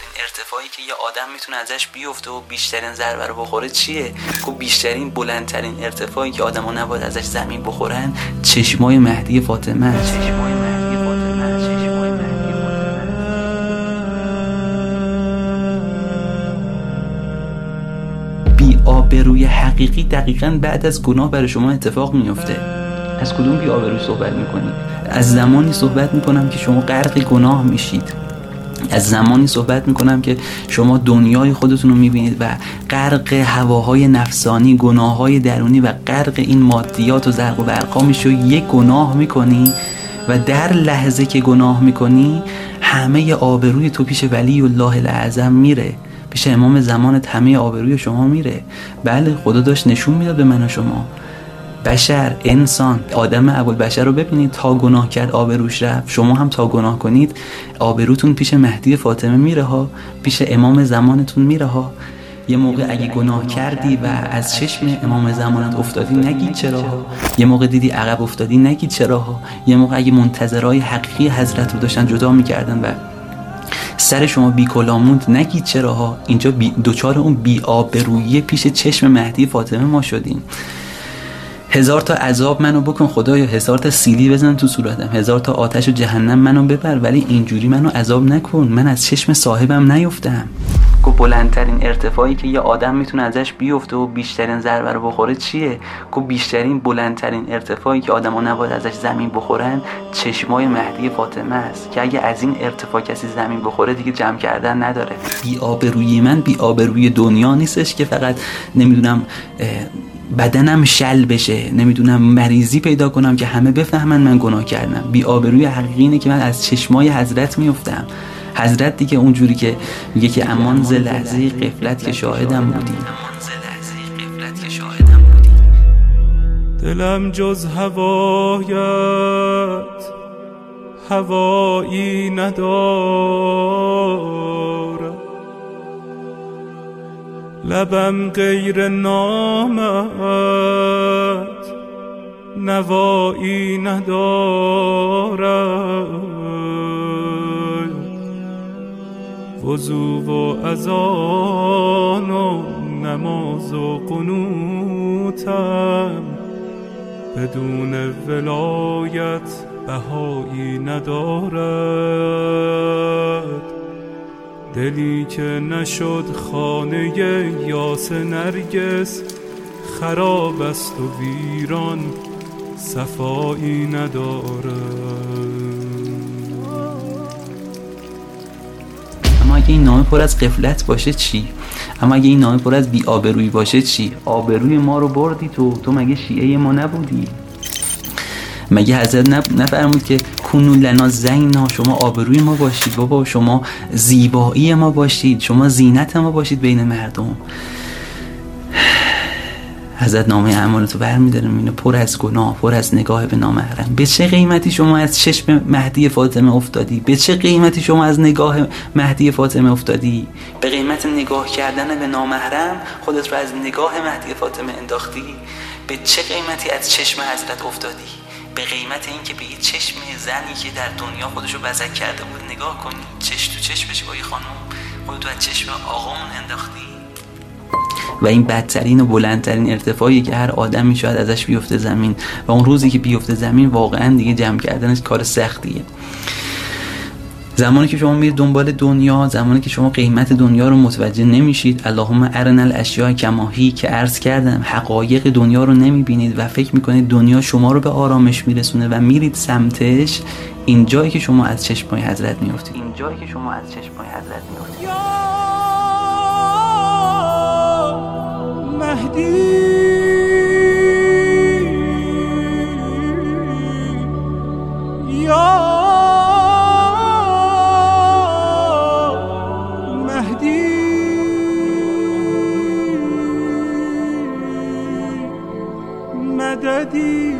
ارتفاعی که یه آدم میتونه ازش بیفته و بیشترین ضربه رو بخوره چیه؟ خب بیشترین بلندترین ارتفاعی که آدما نباید ازش زمین بخورن چشمای مهدی فاطمه است. چشمای مهدی فاطمه است. چشمای مهدی فاطمه است. بی آبروی حقیقی دقیقاً بعد از گناه برای شما اتفاق میفته. از کدوم بی آبروی صحبت میکنید؟ از زمانی صحبت میکنم که شما غرق گناه میشید. از زمانی صحبت میکنم که شما دنیای خودتون رو میبینید و غرق هواهای نفسانی، گناههای درونی و غرق این مادیات و زرق و برقا میشی و یک گناه میکنی و در لحظه که گناه میکنی همه آبروی تو پیش ولی الله الاعظم میره، پیش امام زمانت همه آبروی شما میره. بله، خدا داشت نشون میداد به من و شما. بشر، انسان، آدم ابوالبشر رو ببینید، تا گناه کرد آبروش رفت. شما هم تا گناه کنید آبروتون پیش مهدی فاطمه میره ها، پیش امام زمانتون میره ها. یه موقع اگه گناه کردی و از چشم امام زمانت افتادی نگید چرا ها. یه موقع دیدی عقب افتادی نگید چرا ها. یه موقع اگه منتظرای حقیقی حضرت رو داشتن جدا میکردن و سر شما بی کلاموند نگید چرا ها. اینجا دوچار اون بی آبرویی پیش چشم مهدی فاطمه ما شدیم. 1000 تا عذاب منو بکن خدایا، 1000 تا سیلی بزن تو صورتم، 1000 تا آتش و جهنم منو ببر، ولی اینجوری منو عذاب نکن، من از چشم صاحبم نیفتم. گفت بلندترین ارتفاعی که یه آدم میتونه ازش بیفته و بیشترین ضربه رو بخوره چیه؟ گفت بیشترین بلندترین ارتفاعی که آدما نباید ازش زمین بخورن چشمای مهدی فاطمه است، که اگه از این ارتفاع کسی زمین بخوره دیگه جمع کردن نداره. بی آبرویی من بی آبرویی دنیا نیستش که فقط نمیدونم بدنم شل بشه، نمیدونم مریضی پیدا کنم که همه بفهمن من گناه کردم. بی آبروی حقیقی اینه که من از چشمای حضرت میافتم. حضرت دیگه اونجوری که میگه که امان ز لحظه غفلت که شاهدم بودی. دلم جز هوایت هوایی ندارد، لبم غیر نامت نوایی ندارد، وضو و اذان و نماز و قنوتم بدون ولایت بهایی ندارد. دلی که نشد خانه یاس نرگس، خراب است و ویران صفایی ندارد. اما اگه این نامه پر از غفلت باشه چی؟ اما اگه این نامه پر از بی آبرویی باشه چی؟ آبروی ما رو بردی تو مگه شیعه ما نبودی؟ مگه حضرت نفرمود که کنون لنا زینا، شما آبروی ما باشید بابا، شما زیبایی ما باشید، شما زینت ما باشید بین مردم. حضرت نامه اعمالتو برمی‌داره میبینه پر از گناه، پر از نگاه به نامحرم. به چه قیمتی شما از چشم مهدی فاطمه افتادی؟ به چه قیمتی شما از نگاه مهدی فاطمه افتادی؟ به قیمت نگاه کردن به نامحرم خودت رو از نگاه مهدی فاطمه انداختی؟ به چه قیمتی از چشم حضرت افتادی؟ به قیمت این که به یه چشم زنی که در دنیا خودشو بزک کرده بود نگاه کنی، چش تو چشمش با یه خانم خودتو از چشم آقامون انداختی. و این بدترین و بلندترین ارتفاعی که هر آدمی شاید ازش بیفته زمین، و اون روزی که بیفته زمین واقعا دیگه جمع کردنش کار سختیه. زمانی که شما میرید دنبال دنیا، زمانی که شما قیمت دنیا رو متوجه نمیشید، اللهم ارنا الاشیاء کما هی، که عرض کردم حقایق دنیا رو نمیبینید و فکر میکنید دنیا شما رو به آرامش میرسونه و میرید سمتش، این جایی که شما از چشمای حضرت میافتید. این جایی که شما از چشمای حضرت میافتید. مهدی یا مددی.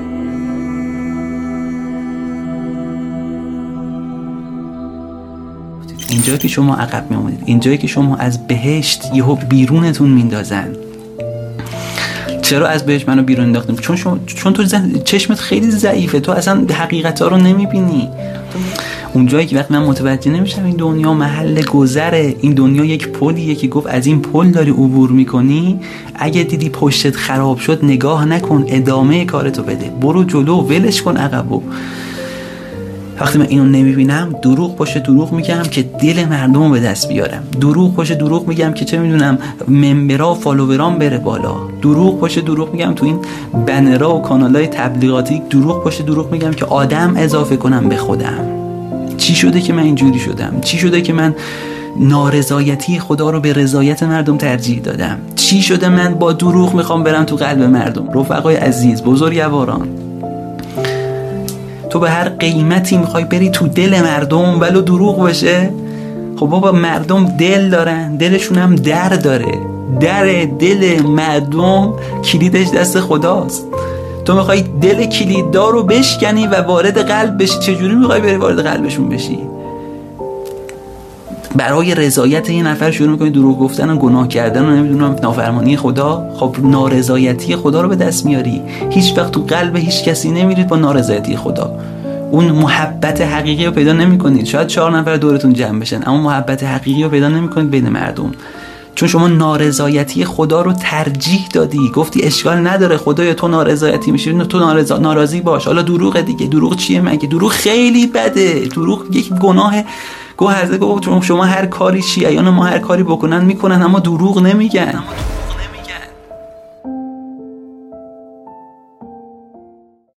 اینجایی که شما عقب میمونید، اینجایی که شما از بهشت یهو بیرونتون میندازن. چرا از بهشت منو بیرون انداختیم؟ چون تو چشمت خیلی ضعیفه، تو اصلا حقیقتا رو نمیبینی. اونجایی که وقتی من متوجه نمیشم این دنیا محل گذره، این دنیا یک پلیه که گفت از این پل داری عبور میکنی، اگه دیدی پشتت خراب شد نگاه نکن، ادامه کارتو بده، برو جلو، ولش کن عقبو. وقتی من اینو نمیبینم دروغ پشت دروغ میگم که دل مردم رو به دست بیارم، دروغ پشت دروغ میگم که چه میدونم ممبرها و فالوورام بره بالا، دروغ پشت دروغ میگم تو این بنرها و کانالای تبلیغاتی، دروغ پشت دروغ میگم که آدم اضافه کنم به خودم. چی شده که من اینجوری شدم؟ چی شده که من نارضایتی خدا رو به رضایت مردم ترجیح دادم؟ چی شده من با دروغ میخوام برم تو قلب مردم؟ رفقای عزیز، بزرگواران، تو به هر قیمتی میخوای بری تو دل مردم ولو دروغ باشه؟ خب بابا مردم دل دارن، دلشون هم در داره، در دل مردم کلیدش دست خداست. تو میخوای دل کلیددار رو بشکنی و وارد قلب بشی، چجوری میخوای بری وارد قلبشون بشی؟ برای رضایت یه نفر شروع میکنی دروغ گفتن و گناه کردن و نمیدونم نافرمانی خدا. خب نارضایتی خدا رو به دست میاری. هیچ وقت تو قلب هیچ کسی نمیرید با نارضایتی خدا، اون محبت حقیقی رو پیدا نمیکنید. شاید 4 نفر دورتون جمع بشن اما محبت حقیقی رو پیدا نمیکنید بین مردم، چون شما نارضایتی خدا رو ترجیح دادی. گفتی اشکال نداره خدایا تو نارضایتی میشی، تو ناراضی باش. حالا دروغ دیگه، دروغ چیه مگه؟ دروغ خیلی بده، دروغ یک گناه گفت شما هر کاری شیعیان ما هر کاری بکنن میکنن اما دروغ نمیگن.